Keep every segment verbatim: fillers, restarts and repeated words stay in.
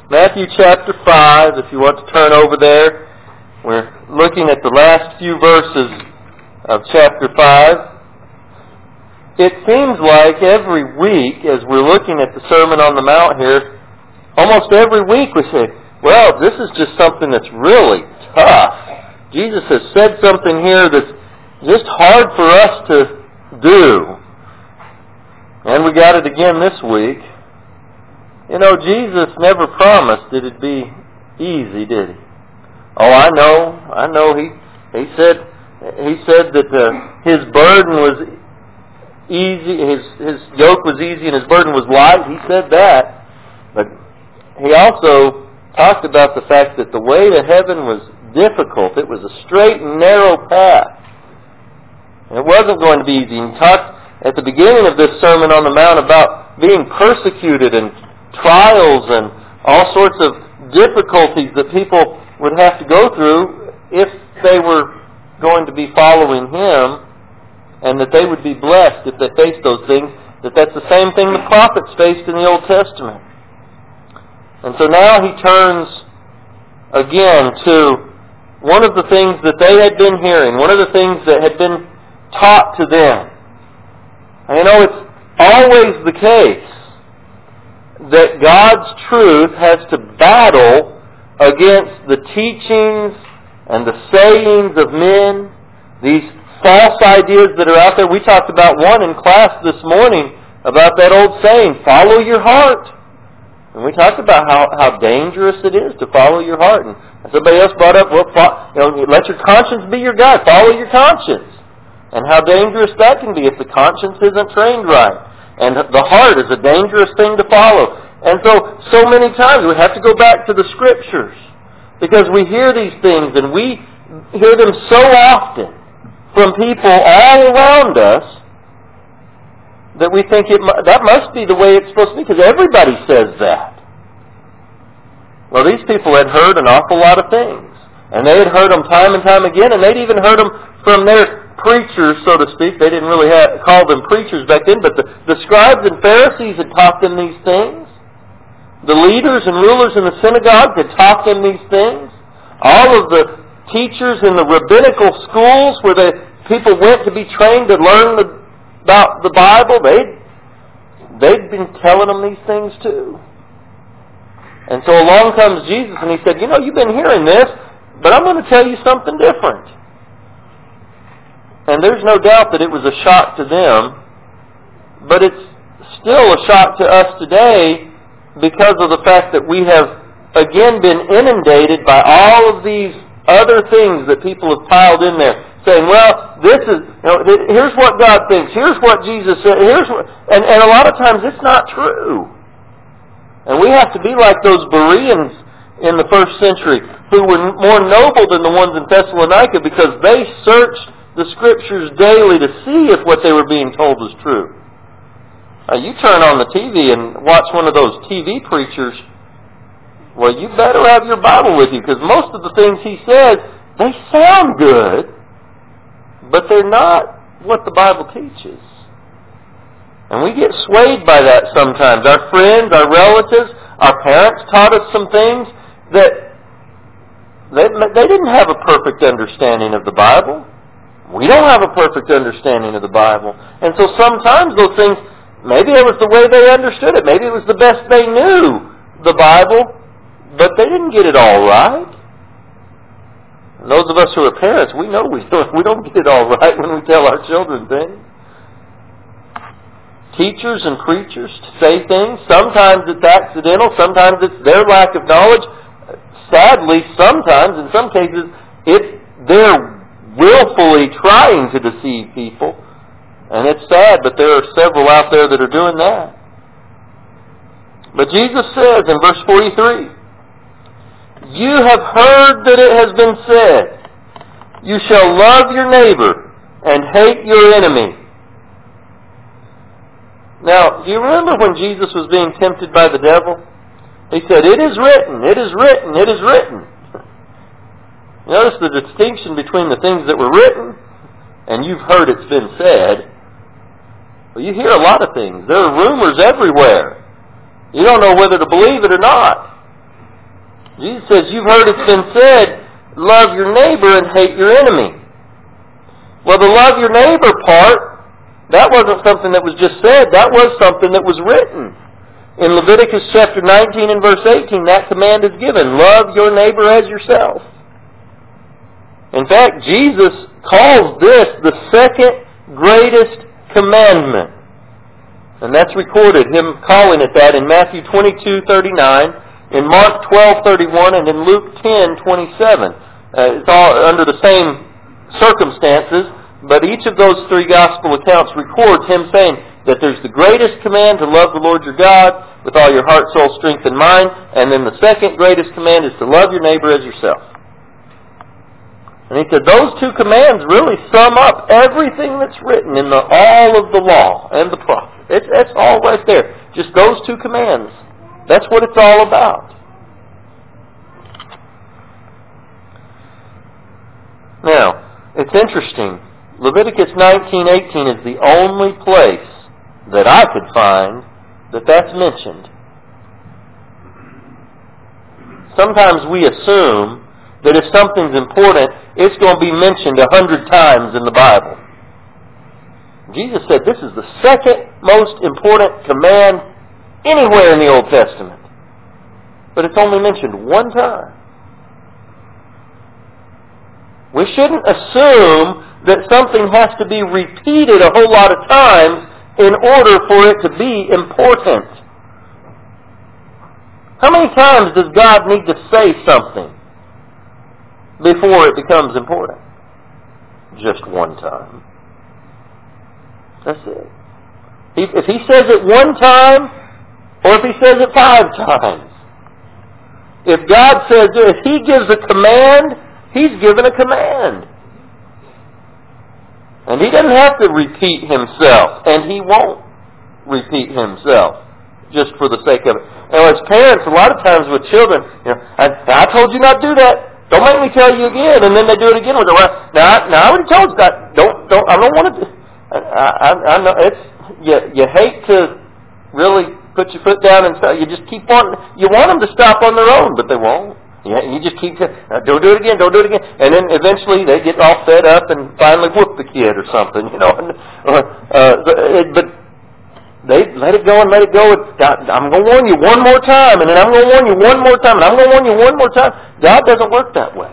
Matthew chapter five, if you want to turn over there. We're looking at the last few verses of chapter five. It seems like every week, as we're looking at the Sermon on the Mount here, almost every week we say, well, this is just something that's really tough. Jesus has said something here that's just hard for us to do. And we got it again this week. You know, Jesus never promised that it'd be easy, did He? Oh, I know, I know. He he said he said that uh, His burden was easy, His His yoke was easy, and His burden was light. He said that, but He also talked about the fact that the way to heaven was difficult. It was a straight and narrow path. It wasn't going to be easy. He talked at the beginning of this Sermon on the Mount about being persecuted and trials and all sorts of difficulties that people would have to go through if they were going to be following Him, and that they would be blessed if they faced those things, that that's the same thing the prophets faced in the Old Testament. And so now He turns again to one of the things that they had been hearing, one of the things that had been taught to them. And you know, it's always the case that God's truth has to battle against the teachings and the sayings of men, these false ideas that are out there. We talked about one in class this morning about that old saying, follow your heart. And we talked about how, how dangerous it is to follow your heart. And somebody else brought up, well, you know, let your conscience be your guide. Follow your conscience. And how dangerous that can be if the conscience isn't trained right. And the heart is a dangerous thing to follow. And so, so many times we have to go back to the Scriptures, because we hear these things and we hear them so often from people all around us that we think it that must be the way it's supposed to be, because everybody says that. Well, these people had heard an awful lot of things, and they had heard them time and time again, and they'd even heard them from their preachers, so to speak. They didn't really have, call them preachers back then, but the, the scribes and Pharisees had taught them these things. The leaders and rulers in the synagogue had taught them these things. All of the teachers in the rabbinical schools where the people went to be trained to learn the, about the Bible, they'd, they'd been telling them these things too. And so along comes Jesus and He said, you know, you've been hearing this, but I'm going to tell you something different. And there's no doubt that it was a shock to them, but it's still a shock to us today because of the fact that we have again been inundated by all of these other things that people have piled in there, saying, well, this is, you know, here's what God thinks, here's what Jesus said, here's what, and, and a lot of times it's not true. And we have to be like those Bereans in the first century who were more noble than the ones in Thessalonica because they searched the Scriptures daily to see if what they were being told was true. Now, you turn on the T V and watch one of those T V preachers, well, you better have your Bible with you, because most of the things he says, they sound good, but they're not what the Bible teaches. And we get swayed by that sometimes. Our friends, our relatives, our parents taught us some things that they, they didn't have a perfect understanding of the Bible. We don't have a perfect understanding of the Bible. And so sometimes those things, maybe it was the way they understood it. Maybe it was the best they knew, the Bible, but they didn't get it all right. And those of us who are parents, we know we don't, we don't get it all right when we tell our children things. Teachers and preachers say things. Sometimes it's accidental. Sometimes it's their lack of knowledge. Sadly, sometimes, in some cases, it's their willfully trying to deceive people. And it's sad, but there are several out there that are doing that. But Jesus says in verse forty-three, you have heard that it has been said, you shall love your neighbor and hate your enemy. Now, do you remember when Jesus was being tempted by the devil? He said, it is written, it is written, it is written. Notice the distinction between the things that were written and you've heard it's been said. Well, you hear a lot of things. There are rumors everywhere. You don't know whether to believe it or not. Jesus says, you've heard it's been said, love your neighbor and hate your enemy. Well, the love your neighbor part, that wasn't something that was just said. That was something that was written. In Leviticus chapter nineteen and verse eighteen, that command is given. Love your neighbor as yourself. In fact, Jesus calls this the second greatest commandment. And that's recorded, him calling it that in Matthew twenty-two thirty-nine, in Mark twelve thirty-one, and in Luke ten twenty-seven. Uh, it's all under the same circumstances, but each of those three gospel accounts records him saying that there's the greatest command to love the Lord your God with all your heart, soul, strength, and mind, and then the second greatest command is to love your neighbor as yourself. And he said those two commands really sum up everything that's written in the, all of the law and the prophets. It's, it's all right there. Just those two commands. That's what it's all about. Now, it's interesting. Leviticus nineteen eighteen is the only place that I could find that that's mentioned. Sometimes we assume that if something's important, it's going to be mentioned a hundred times in the Bible. Jesus said this is the second most important command anywhere in the Old Testament. But it's only mentioned one time. We shouldn't assume that something has to be repeated a whole lot of times in order for it to be important. How many times does God need to say something before it becomes important? Just one time. That's it. If he says it one time, or if he says it five times. If God says, if he gives a command, he's given a command. And he doesn't have to repeat himself. And he won't repeat himself just for the sake of it. Now, as parents, a lot of times with children, you know, I, I told you not to do that. Don't make me tell you again. And then they do it again. With the, now, now I already told you that. Don't, don't, I don't want to do I, I, I know it's, you, you hate to really put your foot down and stop. You just keep wanting, you want them to stop on their own, but they won't. Yeah, you just keep saying, don't do it again, don't do it again. And then eventually they get all fed up and finally whoop the kid or something, you know. Or, uh, but they let it go and let it go. I'm going to warn you one more time, and then I'm going to warn you one more time, and I'm going to warn you one more time. God doesn't work that way.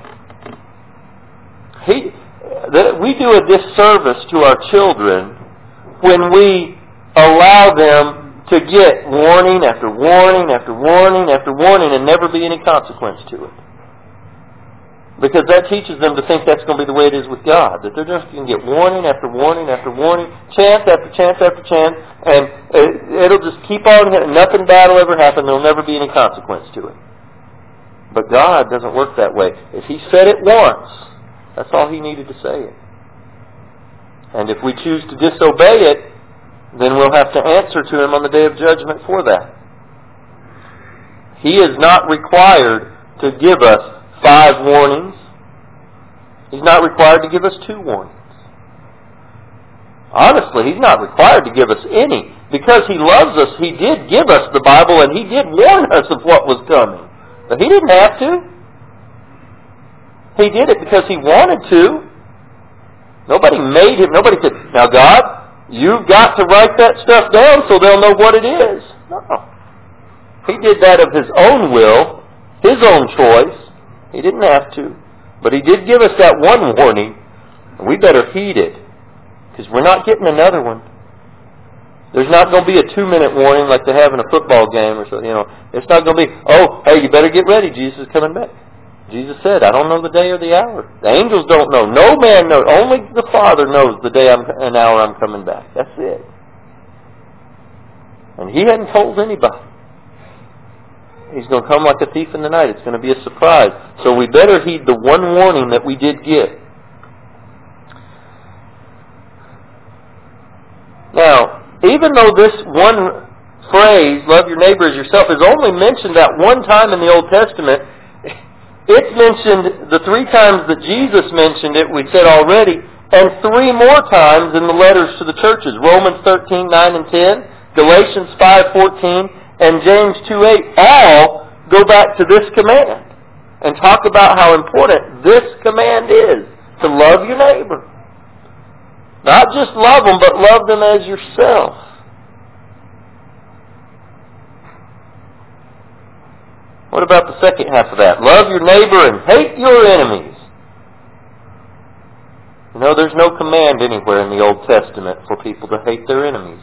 He, that we do a disservice to our children when we allow them to get warning after warning after warning after warning and never be any consequence to it. Because that teaches them to think that's going to be the way it is with God. That they're just going to get warning after warning after warning, chance after chance after chance, and it'll just keep on, nothing bad will ever happen, there'll never be any consequence to it. But God doesn't work that way. If He said it once, that's all He needed to say it. And if we choose to disobey it, then we'll have to answer to Him on the day of judgment for that. He is not required to give us five warnings. He's not required to give us two warnings. Honestly, He's not required to give us any. Because He loves us, He did give us the Bible and He did warn us of what was coming. But He didn't have to. He did it because He wanted to. Nobody made Him. Nobody said, now God, you've got to write that stuff down so they'll know what it is. No. He did that of His own will, His own choice. He didn't have to. But He did give us that one warning, and we better heed it, because we're not getting another one. There's not going to be a two-minute warning like they have in a football game or something. You know, it's not going to be, oh, hey, you better get ready. Jesus is coming back. Jesus said, I don't know the day or the hour. The angels don't know. No man knows. Only the Father knows the day I'm, and hour I'm coming back. That's it. And He hadn't told anybody. He's going to come like a thief in the night. It's going to be a surprise. So we better heed the one warning that we did get. Now, even though this one phrase, love your neighbor as yourself, is only mentioned that one time in the Old Testament, it's mentioned the three times that Jesus mentioned it, we said already, and three more times in the letters to the churches. Romans thirteen, nine and ten, Galatians five, fourteen, and James two, eight, all go back to this command. and talk about how important this command is, to love your neighbor. Not just love them, but love them as yourself. What about the second half of that? Love your neighbor and hate your enemies. You know, there's no command anywhere in the Old Testament for people to hate their enemies.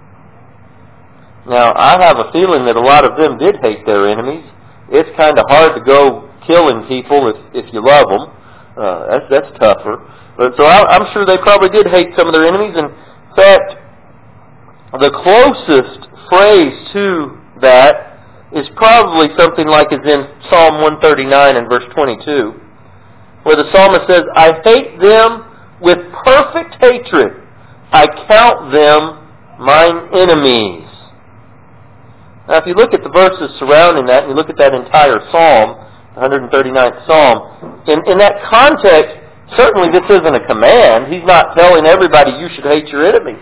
Now, I have a feeling that a lot of them did hate their enemies. It's kind of hard to go killing people if, if you love them. Uh, that's, that's tougher. But so I, I'm sure they probably did hate some of their enemies. In fact, the closest phrase to that is probably something like is in Psalm one thirty-nine and verse twenty-two, where the psalmist says, I hate them with perfect hatred. I count them mine enemies. Now, if you look at the verses surrounding that, and you look at that entire psalm, the one thirty-ninth psalm, in, in that context, certainly this isn't a command. He's not telling everybody you should hate your enemies.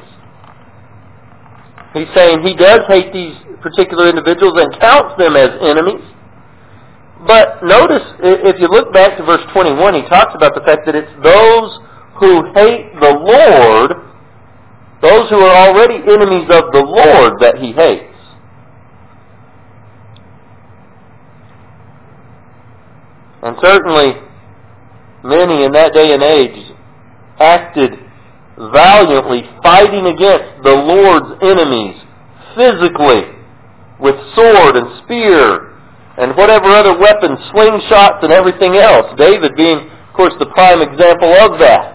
He's saying he does hate these particular individuals and counts them as enemies. But notice, if you look back to verse twenty-one, he talks about the fact that it's those who hate the Lord, those who are already enemies of the Lord, that he hates. And certainly, many in that day and age acted valiantly, fighting against the Lord's enemies physically, with sword and spear and whatever other weapons, slingshots and everything else. David being, of course, the prime example of that.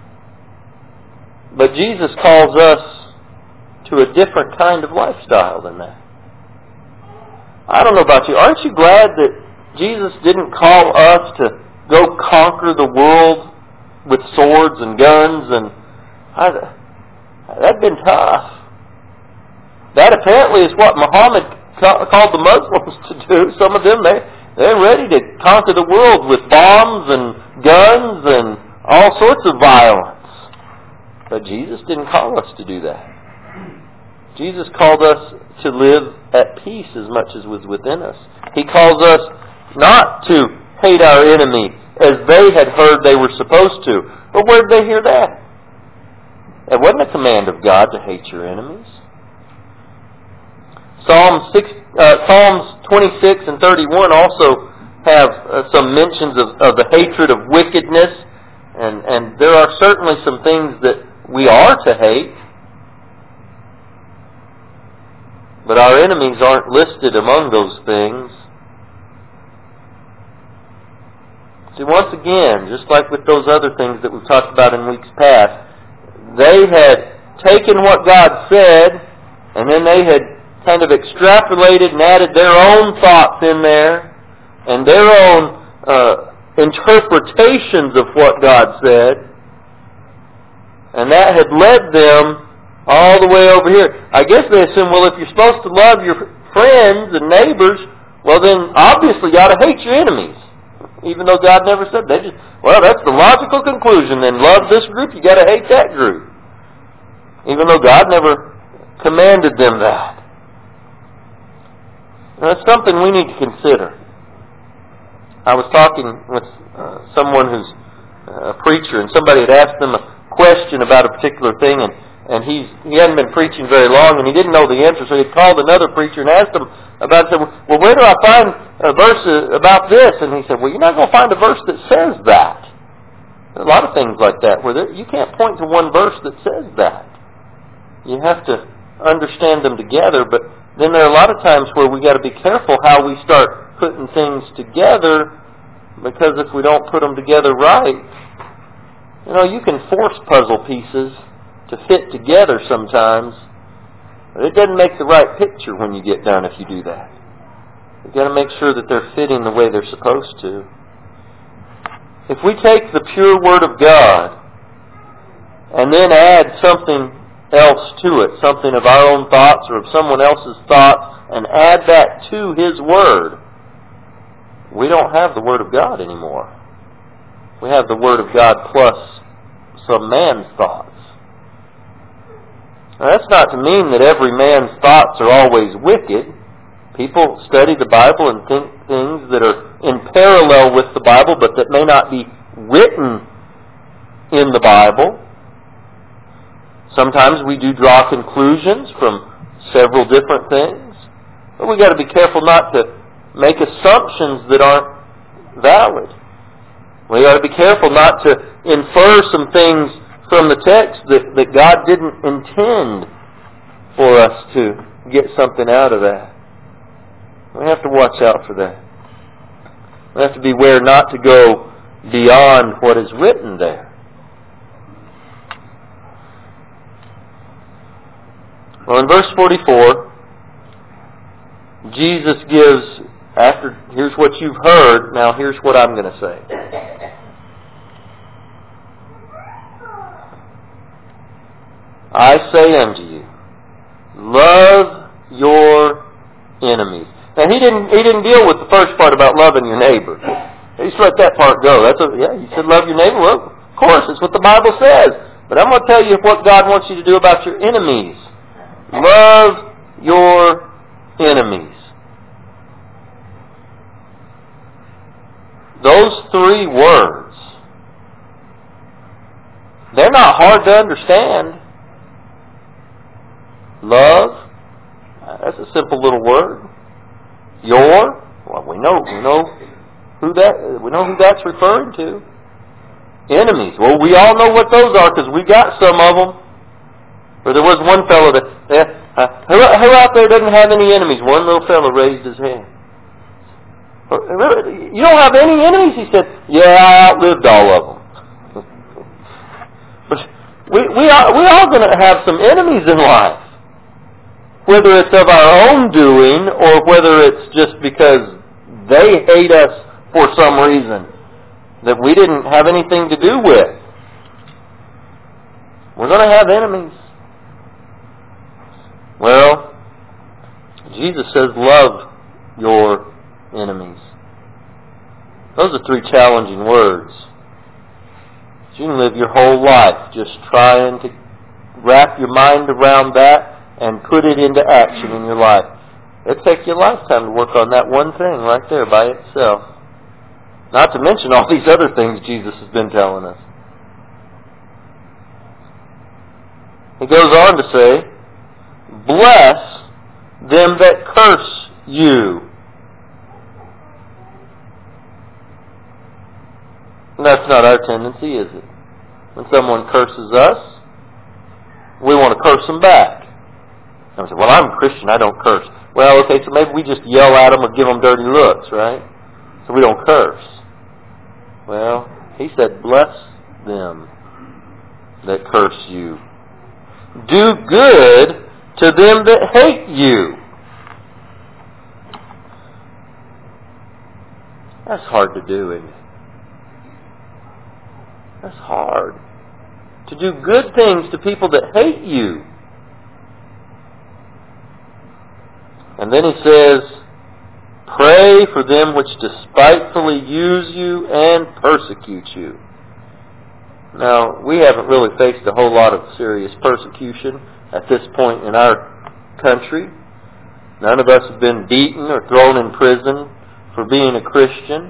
But Jesus calls us to a different kind of lifestyle than that. I don't know about you. Aren't you glad that Jesus didn't call us to go conquer the world with swords and guns? And I, that'd been tough. That apparently is what Muhammad called the Muslims to do. Some of them, they, they're ready to conquer the world with bombs and guns and all sorts of violence. But Jesus didn't call us to do that. Jesus called us to live at peace as much as was within us. He calls us not to hate our enemy as they had heard they were supposed to. But where did they hear that? It wasn't a command of God to hate your enemies. Psalm six, uh, Psalms twenty-six and thirty-one also have uh, some mentions of, of the hatred of wickedness, and, and there are certainly some things that we are to hate, but our enemies aren't listed among those things. See, once again, just like with those other things that we've talked about in weeks past, they had taken what God said, and then they had kind of extrapolated and added their own thoughts in there, and their own uh, interpretations of what God said, and that had led them all the way over here. I guess they assume, well, if you're supposed to love your friends and neighbors, well then obviously you ought to hate your enemies. Even though God never said that. Just, well, that's the logical conclusion. Then love this group, you got to hate that group. Even though God never commanded them that. Now, that's something we need to consider. I was talking with uh, someone who's a preacher, and somebody had asked them a question about a particular thing, and, and he's, he hadn't been preaching very long, and he didn't know the answer, so he called another preacher and asked him about it. Said, well, where do I find a verse about this? And he said, well, you're not going to find a verse that says that. There are a lot of things like that where there, you can't point to one verse that says that. You have to understand them together, but then there are a lot of times where we got to be careful how we start putting things together, because if we don't put them together right, you know, you can force puzzle pieces to fit together sometimes, but it doesn't make the right picture when you get done if you do that. You've got to make sure that they're fitting the way they're supposed to. If we take the pure Word of God and then add something else to it, something of our own thoughts or of someone else's thoughts, and add that to His Word, we don't have the Word of God anymore. We have the Word of God plus some man's thoughts. Now, that's not to mean that every man's thoughts are always wicked. People study the Bible and think things that are in parallel with Bible, but that may not be written in the Bible. Sometimes we do draw conclusions from several different things, but we've got to be careful not to make assumptions that aren't valid. We've got to be careful not to infer some things from the text that, that God didn't intend for us to get something out of that. We have to watch out for that. We have to beware not to go beyond what is written there. Well, in verse forty-four, Jesus gives, after, here's what you've heard, now here's what I'm going to say. I say unto you, love your enemies. Now, he didn't he didn't deal with the first part about loving your neighbor. He just let that part go. That's a, yeah, you said love your neighbor. Well, of course, it's what the Bible says. But I'm going to tell you what God wants you to do about your enemies. Love your enemies. Those three words, they're not hard to understand. Love, that's a simple little word. Your, well, we know, we know who that, we know who that's referring to. Enemies. Well, we all know what those are because we got some of them. Or there was one fellow that, uh, who, who out there doesn't have any enemies? One little fellow raised his hand. You don't have any enemies? He said, yeah, I outlived all of them. But we, we are, we're all going to have some enemies in life. Whether it's of our own doing or whether it's just because they hate us for some reason that we didn't have anything to do with. We're going to have enemies. Well, Jesus says, love your enemies. Those are three challenging words. You can live your whole life just trying to wrap your mind around that and put it into action in your life. It'll take you a lifetime to work on that one thing right there by itself. Not to mention all these other things Jesus has been telling us. He goes on to say, bless them that curse you. And that's not our tendency, is it? When someone curses us, we want to curse them back. And we say, well, I'm a Christian, I don't curse. Well, okay, so maybe we just yell at them or give them dirty looks, right? So we don't curse. Well, he said, bless them that curse you. Do good to them that hate you. That's hard to do, isn't it? That's hard. To do good things to people that hate you. And then he says, pray for them which despitefully use you and persecute you. Now, we haven't really faced a whole lot of serious persecution at this point in our country. None of us have been beaten or thrown in prison for being a Christian.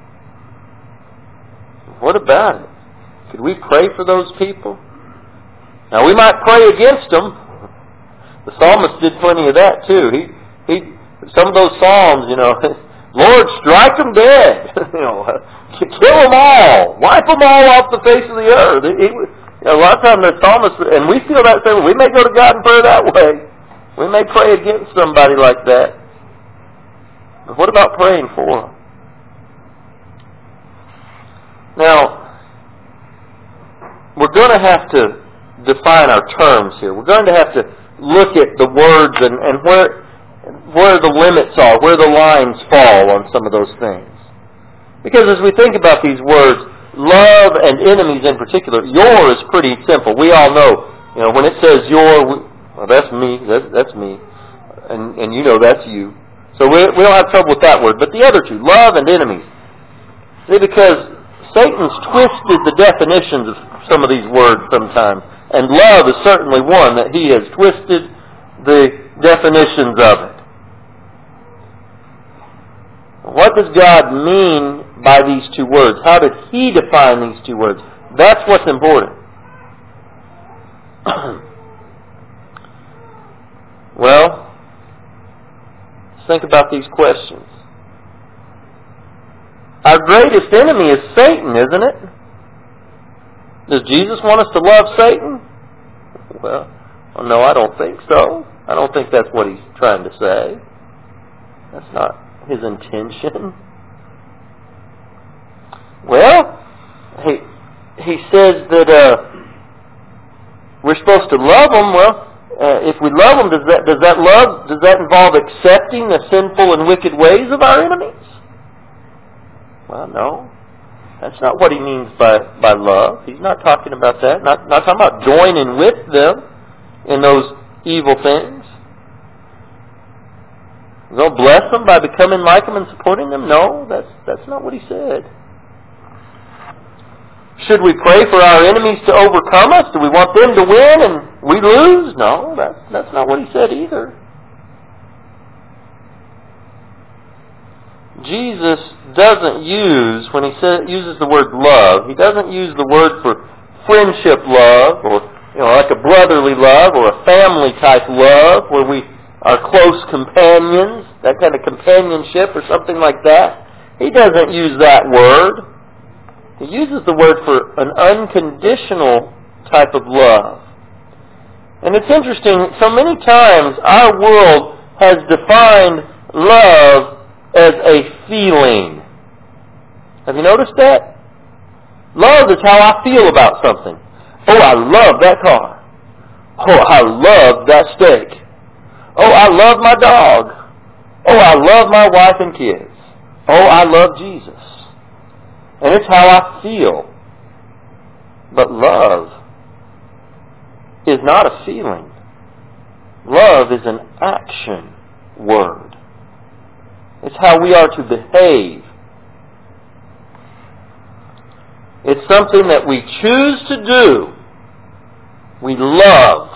What about it? Could we pray for those people? Now, we might pray against them. The psalmist did plenty of that, too. He, he, some of those psalms, you know, Lord, strike them dead. you know, kill them all. Wipe them all off the face of the earth. He, he, you know, a lot of times the psalmist, and we feel that same way. We may go to God in prayer that way. We may pray against somebody like that. But what about praying for them? Now, we're going to have to define our terms here. We're going to have to look at the words and, and where where the limits are, where the lines fall on some of those things. Because as we think about these words, love and enemies in particular, your is pretty simple. We all know, you know, when it says your, well, that's me, that's, that's me, and, and you know that's you. So we, we don't have trouble with that word. But the other two, love and enemies, see, because Satan's twisted the definitions of some of these words sometimes. And love is certainly one that he has twisted the definitions of it. What does God mean by these two words? How did He define these two words? That's what's important. Well, let's think about these questions. Our greatest enemy is Satan, isn't it? Does Jesus want us to love Satan? Well, no, I don't think so. I don't think that's what He's trying to say. That's not His intention. Well, He, he says that uh, we're supposed to love Him. Well, uh, if we love Him, does that, does that love, does that involve accepting the sinful and wicked ways of our enemies? Well, no. That's not what He means by, by love. He's not talking about that. Not, not talking about joining with them in those evil things. Go bless them by becoming like them and supporting them? No, that's that's not what He said. Should we pray for our enemies to overcome us? Do we want them to win and we lose? No, that's, that's not what He said either. Jesus doesn't use, when He says, uses the word love, He doesn't use the word for friendship love or, you know, like a brotherly love or a family type love where we are close companions, that kind of companionship or something like that. He doesn't use that word. He uses the word for an unconditional type of love. And it's interesting, so many times our world has defined love as a feeling. Have you noticed that? Love is how I feel about something. Oh, I love that car. Oh, I love that steak. Oh, I love my dog. Oh, I love my wife and kids. Oh, I love Jesus. And it's how I feel. But love is not a feeling. Love is an action word. It's how we are to behave. It's something that we choose to do. We love.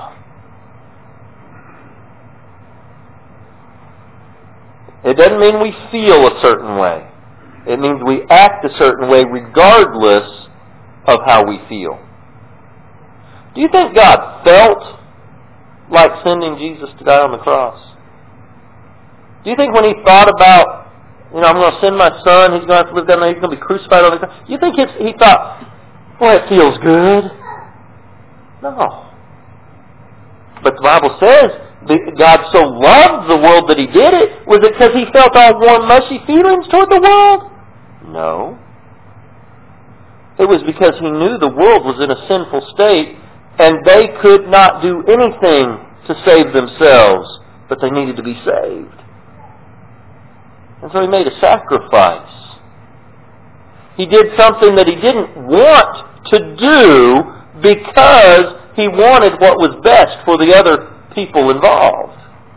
It doesn't mean we feel a certain way. It means we act a certain way regardless of how we feel. Do you think God felt like sending Jesus to die on the cross? Do you think when He thought about, you know, I'm going to send my son, he's going to have to live down there, he's going to be crucified on the cross, do you think it's, He thought, boy, it feels good? No. But the Bible says God so loved the world that He did it. Was it because He felt all warm, mushy feelings toward the world? No. It was because He knew the world was in a sinful state and they could not do anything to save themselves, but they needed to be saved. And so He made a sacrifice. He did something that He didn't want to do because He wanted what was best for the other people involved.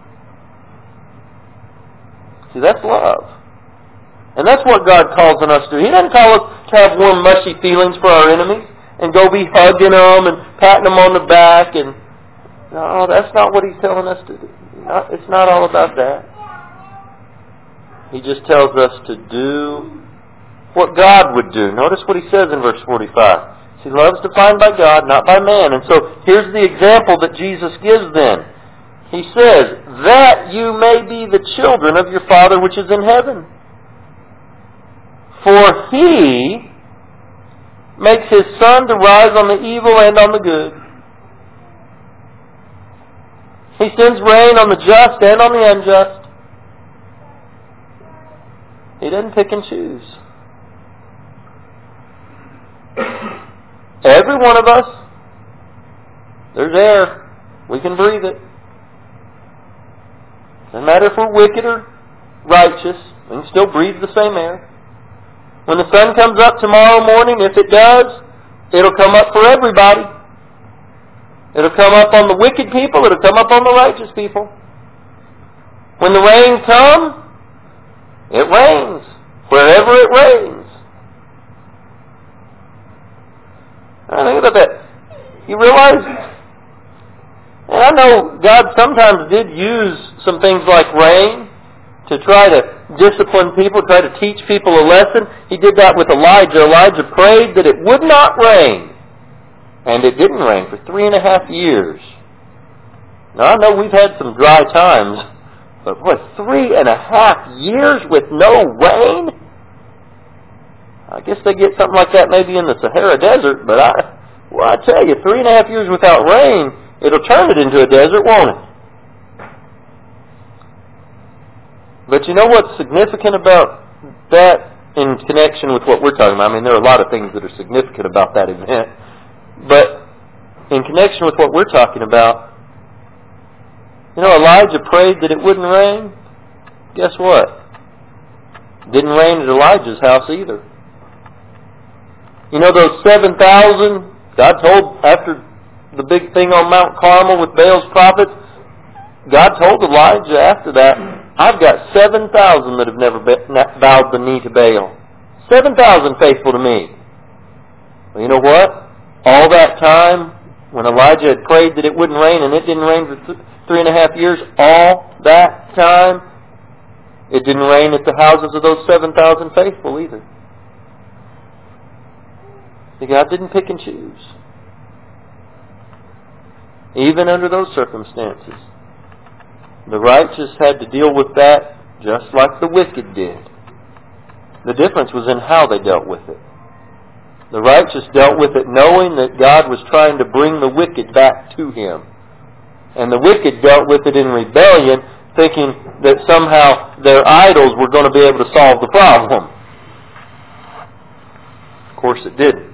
See, that's love. And that's what God calls on us to do. He doesn't call us to have warm, mushy feelings for our enemies and go be hugging them and patting them on the back. And no, that's not what He's telling us to do. Not, it's not all about that. He just tells us to do what God would do. Notice what He says in verse forty-five. See, love is defined by God, not by man. And so here's the example that Jesus gives then. He says, that you may be the children of your Father which is in heaven. For He makes His sun to rise on the evil and on the good. He sends rain on the just and on the unjust. He doesn't pick and choose. Every one of us, there's air. We can breathe it. Doesn't matter if we're wicked or righteous. We can still breathe the same air. When the sun comes up tomorrow morning, if it does, it'll come up for everybody. It'll come up on the wicked people. It'll come up on the righteous people. When the rain comes, it rains. Wherever it rains. Now think about that. You realize, and I know God sometimes did use some things like rain to try to discipline people, try to teach people a lesson. He did that with Elijah. Elijah prayed that it would not rain. And it didn't rain for three and a half years. Now, I know we've had some dry times, but boy, three and a half years with no rain? I guess they get something like that maybe in the Sahara Desert, but I, well, I tell you, three and a half years without rain, it'll turn it into a desert, won't it? But you know what's significant about that in connection with what we're talking about? I mean, there are a lot of things that are significant about that event. But in connection with what we're talking about, you know, Elijah prayed that it wouldn't rain. Guess what? It didn't rain at Elijah's house either. You know those seven thousand, God told, after the big thing on Mount Carmel with Baal's prophets, God told Elijah after that, I've got seven thousand that have never bowed the knee to Baal. seven thousand faithful to me. Well, you know what? All that time, when Elijah had prayed that it wouldn't rain, and it didn't rain for th- three and a half years, all that time, it didn't rain at the houses of those seven thousand faithful either. See, God didn't pick and choose. Even under those circumstances, the righteous had to deal with that just like the wicked did. The difference was in how they dealt with it. The righteous dealt with it knowing that God was trying to bring the wicked back to Him. And the wicked dealt with it in rebellion, thinking that somehow their idols were going to be able to solve the problem. Of course it didn't.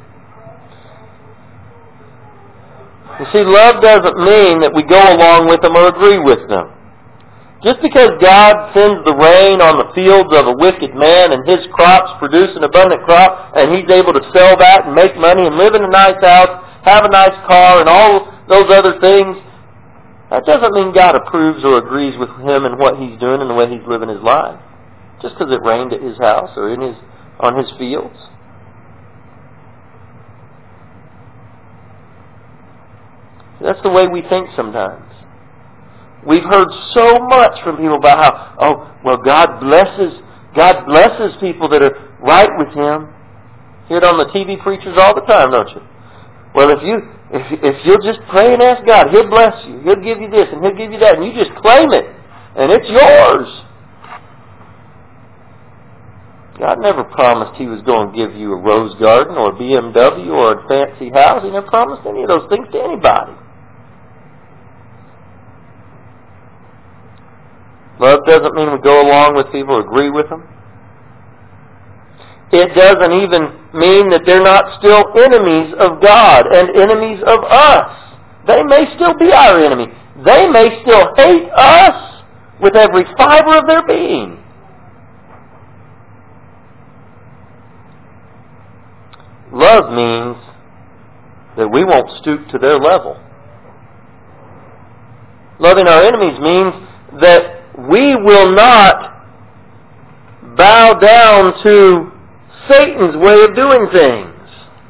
You see, love doesn't mean that we go along with them or agree with them. Just because God sends the rain on the fields of a wicked man and his crops produce an abundant crop and he's able to sell that and make money and live in a nice house, have a nice car and all those other things, that doesn't mean God approves or agrees with him and what he's doing and the way he's living his life. Just because it rained at his house or in his on his fields. That's the way we think sometimes. We've heard so much from people about how, oh, well, God blesses, God blesses people that are right with Him. Hear it on the T V preachers all the time, don't you? Well, if you if if you'll just pray and ask God, He'll bless you. He'll give you this and He'll give you that, and you just claim it, and it's yours. God never promised He was going to give you a rose garden or a B M W or a fancy house. He never promised any of those things to anybody. Love doesn't mean we go along with people or agree with them. It doesn't even mean that they're not still enemies of God and enemies of us. They may still be our enemy. They may still hate us with every fiber of their being. Love means that we won't stoop to their level. Loving our enemies means that we will not bow down to Satan's way of doing things.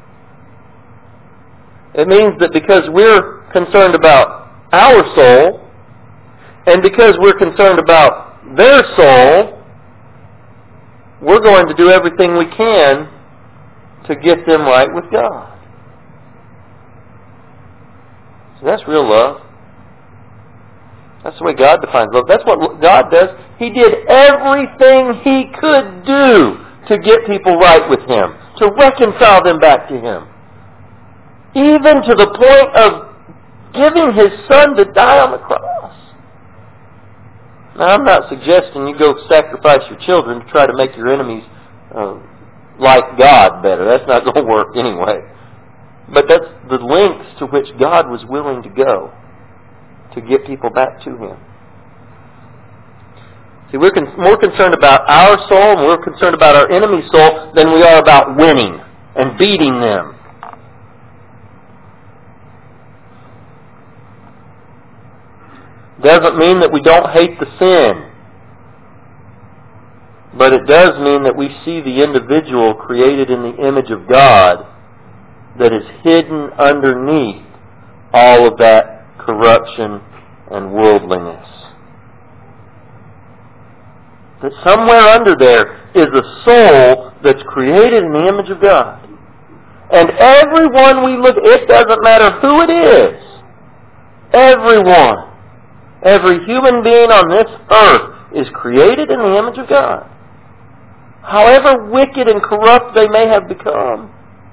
It means that because we're concerned about our soul, and because we're concerned about their soul, we're going to do everything we can to get them right with God. So that's real love. That's the way God defines love. That's what God does. He did everything He could do to get people right with Him, to reconcile them back to Him. Even to the point of giving His Son to die on the cross. Now, I'm not suggesting you go sacrifice your children to try to make your enemies uh, like God better. That's not going to work anyway. But that's the lengths to which God was willing to go to get people back to Him. See, we're con- more concerned about our soul and we're concerned about our enemy's soul than we are about winning and beating them. Doesn't mean that we don't hate the sin. But it does mean that we see the individual created in the image of God that is hidden underneath all of that corruption and worldliness. that somewhere under there is a soul that's created in the image of God. And everyone we look, it doesn't matter who it is, everyone, every human being on this earth is created in the image of God. However wicked and corrupt they may have become.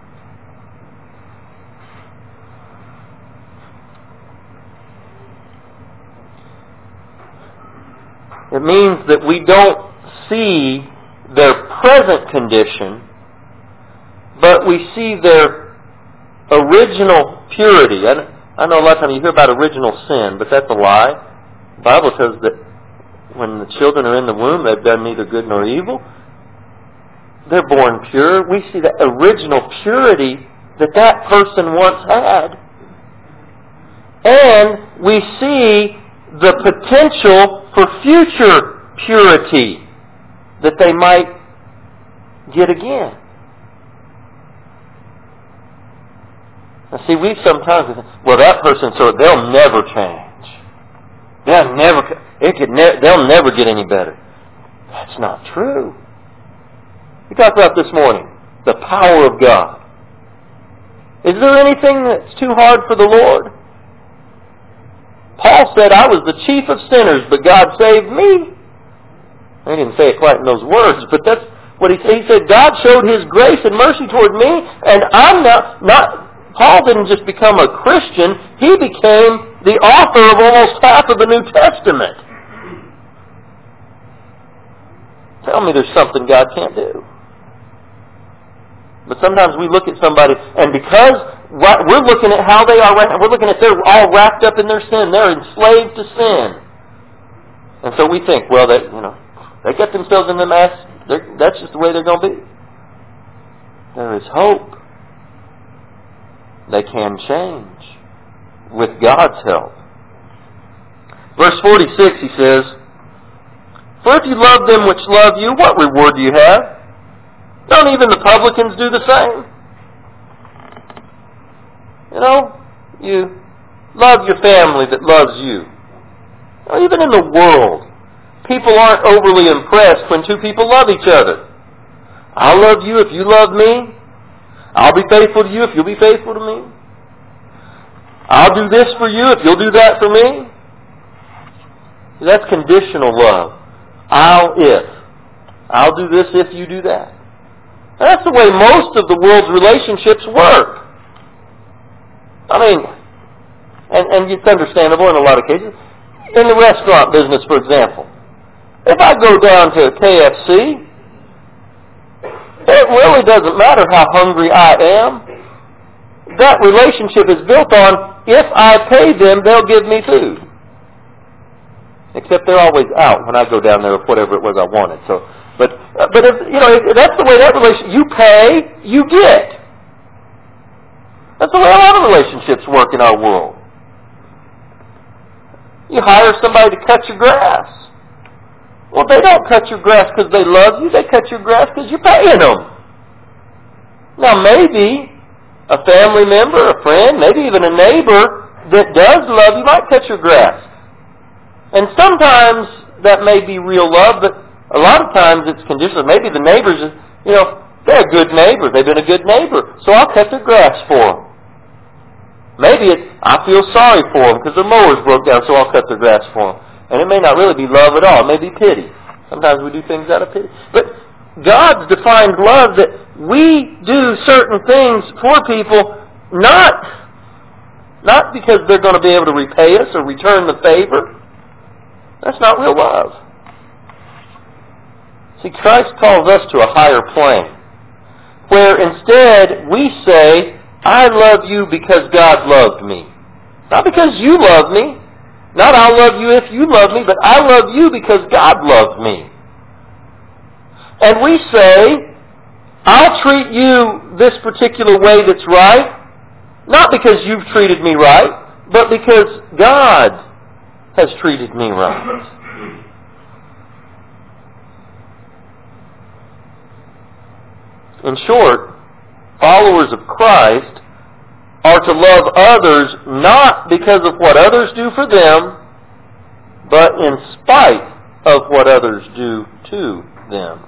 It means that we don't see their present condition, but we see their original purity. I, I know a lot of times you hear about original sin, but that's a lie. The Bible says that when the children are in the womb, they've done neither good nor evil. They're born pure. We see the original purity that that person once had. And we see the potential for future purity that they might get again. Now see, we sometimes think, well, that person, so they'll never change. They'll never, it could ne- they'll never get any better. That's not true. We talked about this morning, the power of God. Is there anything that's too hard for the Lord? Paul said, I was the chief of sinners, but God saved me. He didn't say it quite in those words, but that's what he said. He said, God showed His grace and mercy toward me, and I'm not, not, Paul didn't just become a Christian, he became the author of almost half of the New Testament. Tell me there's something God can't do. But sometimes we look at somebody, and because we're looking at how they are, we're looking at they're all wrapped up in their sin, they're enslaved to sin. And so we think, well, they, you know, they get themselves in the mess, that's just the way they're going to be. There is hope. They can change with God's help. Verse forty-six, he says, for if you love them which love you, what reward do you have? Don't even the publicans do the same? You know, you love your family that loves you. You know, even in the world, people aren't overly impressed when two people love each other. I'll love you if you love me. I'll be faithful to you if you'll be faithful to me. I'll do this for you if you'll do that for me. That's conditional love. I'll if. I'll do this if you do that. That's the way most of the world's relationships work. I mean, and, and it's understandable in a lot of cases. In the restaurant business, for example, if I go down to K F C, it really doesn't matter how hungry I am. That relationship is built on, if I pay them, they'll give me food. Except they're always out when I go down there with whatever it was I wanted. So, but but if you know if that's the way that relationship, you pay, you get. That's the way a lot of relationships work in our world. You hire somebody to cut your grass. Well, they don't cut your grass because they love you. They cut your grass because you're paying them. Now, maybe a family member, a friend, maybe even a neighbor that does love you might cut your grass. And sometimes that may be real love, but a lot of times it's conditional. Maybe the neighbors, you know, they're a good neighbor. They've been a good neighbor, so I'll cut their grass for them. Maybe it's, I feel sorry for them because their mower's broke down, so I'll cut their grass for them. And it may not really be love at all. It may be pity. Sometimes we do things out of pity. But God's defined love that we do certain things for people not, not because they're going to be able to repay us or return the favor. That's not real love. See, Christ calls us to a higher plane, where instead we say, I love you because God loved me. Not because you love me. Not I'll love you if you love me, but I love you because God loved me. And we say, I'll treat you this particular way that's right, not because you've treated me right, but because God has treated me right. In short, followers of Christ are to love others not because of what others do for them, but in spite of what others do to them.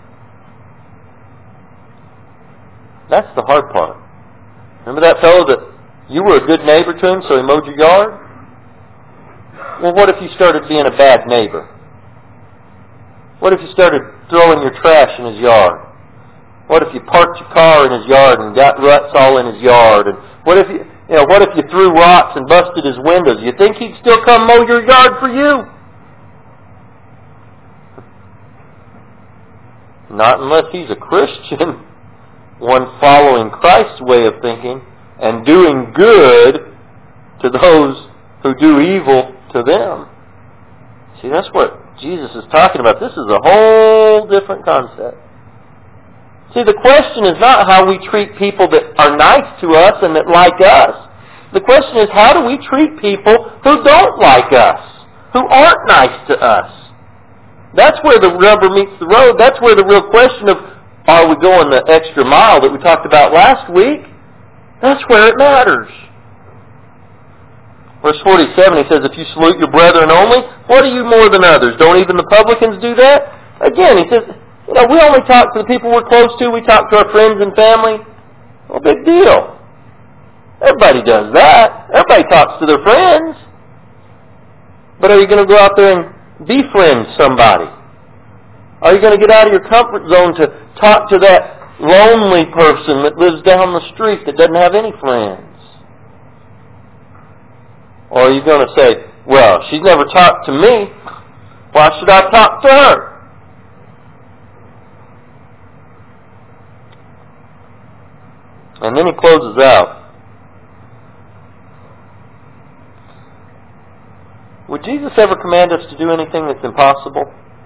That's the hard part. Remember that fellow that you were a good neighbor to him, so he mowed your yard? Well, what if you started being a bad neighbor? What if you started throwing your trash in his yard? What if you parked your car in his yard and got ruts all in his yard? And what if you, you know, what if you threw rocks and busted his windows? You think he'd still come mow your yard for you? Not unless he's a Christian, one following Christ's way of thinking and doing good to those who do evil to them. See, that's what Jesus is talking about. This is a whole different concept. See, the question is not how we treat people that are nice to us and that like us. The question is, how do we treat people who don't like us, who aren't nice to us? That's where the rubber meets the road. That's where the real question of, are we going the extra mile that we talked about last week? That's where it matters. Verse forty-seven, he says, if you salute your brethren only, what are you more than others? Don't even the publicans do that? Again, he says, you know, we only talk to the people we're close to. We talk to our friends and family. Well, big deal. Everybody does that. Everybody talks to their friends. But are you going to go out there and befriend somebody? Are you going to get out of your comfort zone to talk to that lonely person that lives down the street that doesn't have any friends? Or are you going to say, well, she's never talked to me. Why should I talk to her? And then he closes out. Would Jesus ever command us to do anything that's impossible?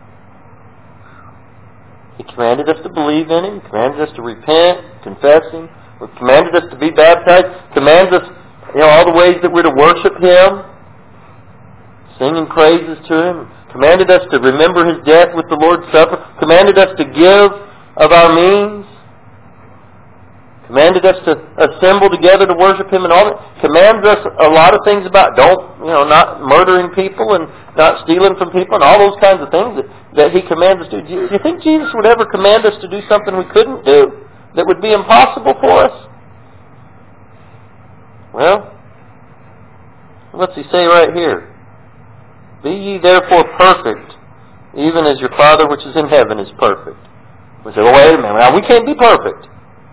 He commanded us to believe in Him, commanded us to repent, confess Him, commanded us to be baptized, commands us, you know, all the ways that we're to worship Him, singing praises to Him, commanded us to remember His death with the Lord's Supper, commanded us to give of our means, commanded us to assemble together to worship Him, and all that. Commands us a lot of things about don't, you know, not murdering people and not stealing from people and all those kinds of things that, that He commands us to do. Do you think Jesus would ever command us to do something we couldn't do, that would be impossible for us? Well, what's He say right here? Be ye therefore perfect, even as your Father which is in heaven is perfect. We say, well, wait a minute, now we can't be perfect.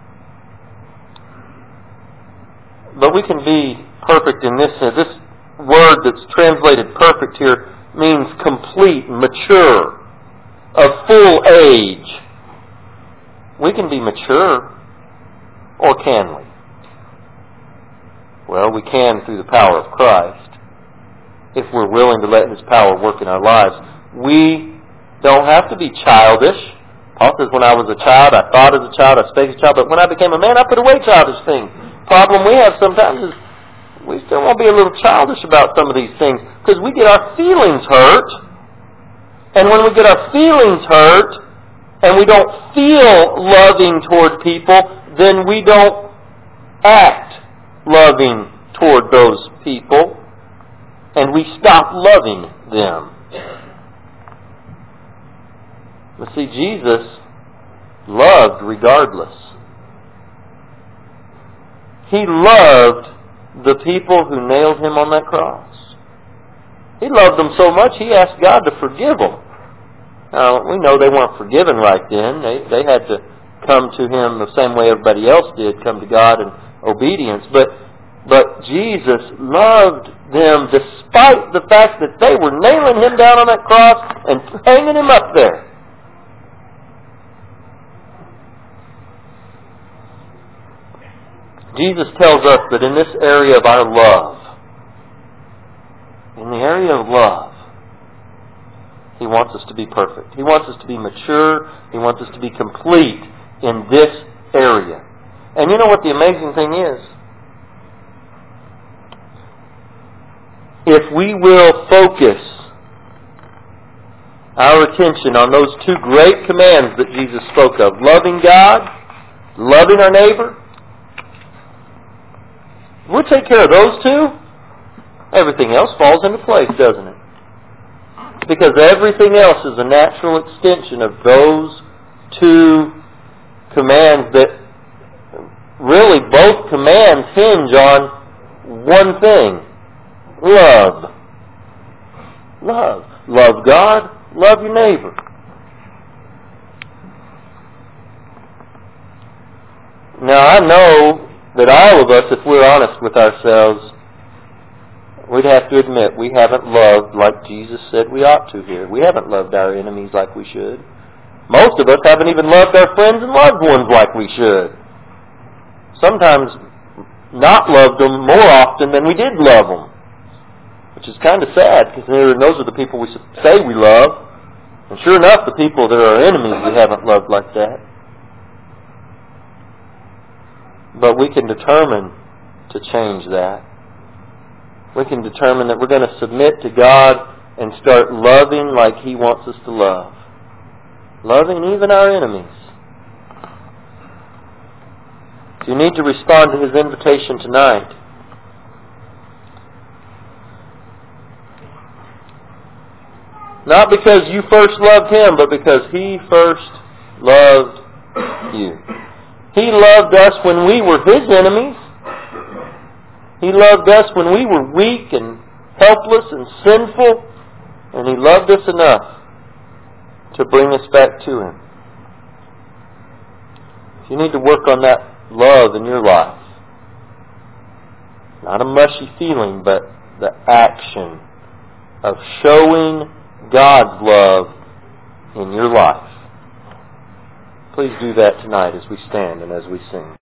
But we can be perfect in this sense. This word that's translated perfect here means complete, mature, of full age. We can be mature, or can we? Well, we can through the power of Christ, if we're willing to let His power work in our lives. We don't have to be childish. Paul says, when I was a child, I thought as a child, I spake as a child, but when I became a man, I put away childish things. Problem we have sometimes is we still want to be a little childish about some of these things because we get our feelings hurt, and when we get our feelings hurt and we don't feel loving toward people, then we don't act loving toward those people, and we stop loving them. But see, Jesus loved regardless. He loved the people who nailed Him on that cross. He loved them so much, He asked God to forgive them. Now, we know they weren't forgiven right then. They, they had to come to Him the same way everybody else did, come to God in obedience. But, but Jesus loved them despite the fact that they were nailing Him down on that cross and hanging Him up there. Jesus tells us that in this area of our love, in the area of love, He wants us to be perfect. He wants us to be mature. He wants us to be complete in this area. And you know what the amazing thing is? If we will focus our attention on those two great commands that Jesus spoke of, loving God, loving our neighbor, we'll take care of those two, everything else falls into place, doesn't it? Because everything else is a natural extension of those two commands that really both commands hinge on one thing. Love. Love. Love God. Love your neighbor. Now I know that all of us, if we're honest with ourselves, we'd have to admit we haven't loved like Jesus said we ought to here. We haven't loved our enemies like we should. Most of us haven't even loved our friends and loved ones like we should. Sometimes not loved them more often than we did love them. Which is kind of sad, because those are the people we say we love. And sure enough, the people that are our enemies we haven't loved like that. But we can determine to change that. We can determine that we're going to submit to God and start loving like He wants us to love. Loving even our enemies. You need to respond to His invitation tonight. Not because you first loved Him, but because He first loved you. He loved us when we were His enemies. He loved us when we were weak and helpless and sinful. And He loved us enough to bring us back to Him. You need to work on that love in your life. Not a mushy feeling, but the action of showing God's love in your life. Please do that tonight as we stand and as we sing.